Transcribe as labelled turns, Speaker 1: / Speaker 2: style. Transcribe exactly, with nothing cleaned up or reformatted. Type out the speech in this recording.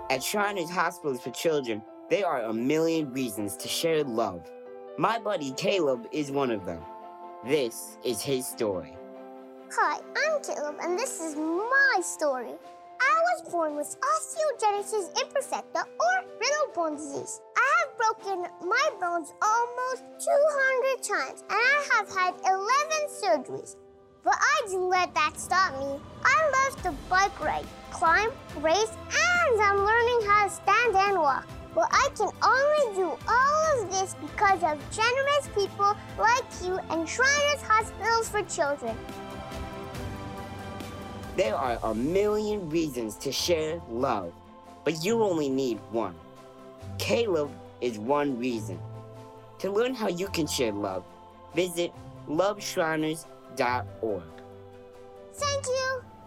Speaker 1: At Shriners Hospitals for Children, there are a million reasons to share love. My buddy Caleb is one of them. This is his story.
Speaker 2: Hi, I'm Caleb, and this is my story. I was born with osteogenesis imperfecta, or brittle bone disease. I have broken my bones almost two hundred times, and I have had eleven surgeries. But I didn't let that stop me. I love to bike ride, climb, race, and I'm learning how to stand and walk. But I can only do all of this because of generous people like you and Shriners Hospitals for Children.
Speaker 1: There are a million reasons to share love, but you only need one. Caleb is one reason. To learn how you can share love, visit love shriners dot org.
Speaker 2: Thank you.